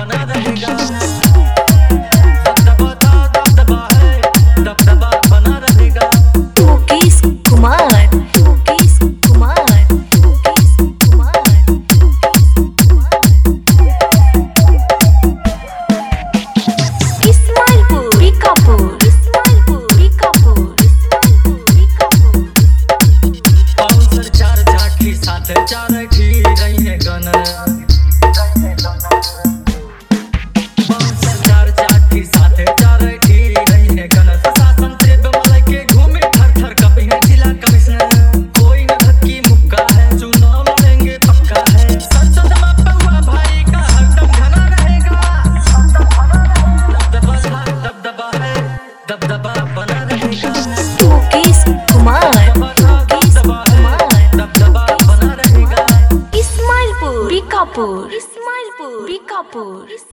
बना रहेगा। दबदबा है, दबदबा बना रहेगा। मुकेश कुमार, मुकेश कुमार, मुकेश कुमार, इस्माइलपुर, बीकापुर, इस्माइलपुर, बीकापुर, बीकापुर। बाउंसर चार जाठी साथ चार ठी रही है गन। बाउंसर चार जाठी साथ चार ठी रही है गन। शासन से बमल के घूमे थर थर कपी है जिला कमिश्नर। कोई न धक्की मुक्का है, चुनाव लड़ेंगे पक्का है। संसद में पौवा भाई का हरदम घना रहेगा। दबदबा है, दबदबा बना रहेगा। मुकेश कुमार, मुकेश कुमार, दबदबा बना रहेगा। इस्माइलपुर, बीकापुर, इस्माइलपुर, बीकापुर।